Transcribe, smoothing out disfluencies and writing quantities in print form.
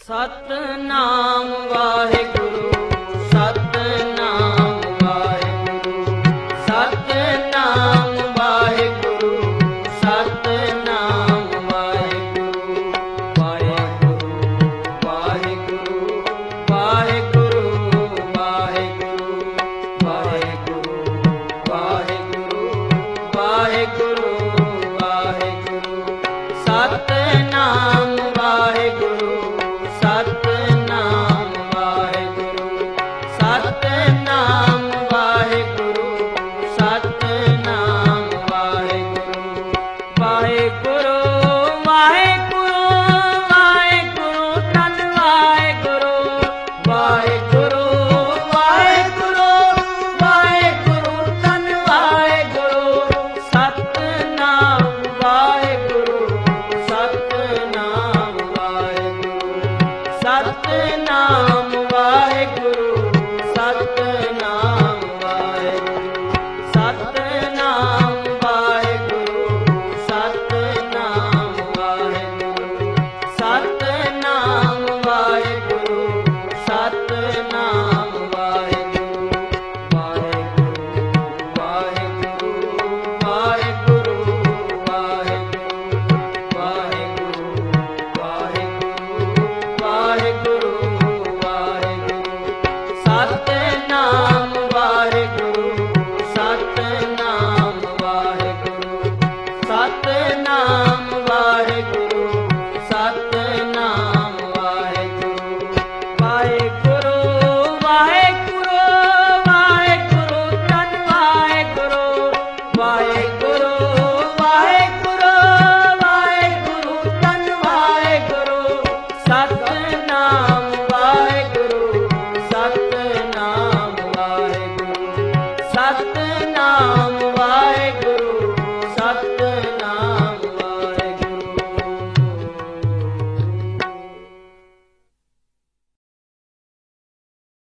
ਸਤਿਨਾਮ ਵਾਹਿਗੁਰੂ, ਸਤਿਨਾਮ ਵਾਹਿਗੁਰੂ, ਸਤਿਨਾਮ ਵਾਹਿਗੁਰੂ, ਸਤਿਨਾਮ ਵਾਹਿਗੁਰੂ। ਵਾਹਿਗੁਰੂ ਵਾਹਿਗੁਰੂ ਵਾਹਿਗੁਰੂ ਵਾਹਿਗੁਰੂ, ਵਾਹਿਗੁਰੂ ਵਾਹਿਗੁਰੂ ਵਾਹਿਗੁਰੂ ਵਾਹਿਗੁਰੂ। ਸਤਿਨਾਮ ਵਾਹਿਗੁਰੂ, ਸਤਿਨਾਮ ਵਾਹਿਗੁਰੂ, ਸਤਿਨਾਮ ਵਾਹਿਗੁਰੂ, ਸਤਿਨਾਮ ਵਾਹਿਗੁਰੂ। ਵਾਹਿਗੁਰੂ ਵਾਹਿਗੁਰੂ ਵਾਹਿਗੁਰੂ, ਧੰਨ ਵਾਹਿਗੁਰੂ। ਵਾਹਿਗੁਰੂ ਵਾਹਿਗੁਰੂ ਵਾਹਿਗੁਰੂ, ਧੰਨ ਵਾਹਿਗੁਰੂ। ਸਤਿਨਾਮ ਵਾਹਿਗੁਰੂ, ਸਤਿਨਾਮ ਵਾਹਿਗੁਰੂ, ਸਤਿਨਾਮ ਵਾਹਿਗੁਰੂ।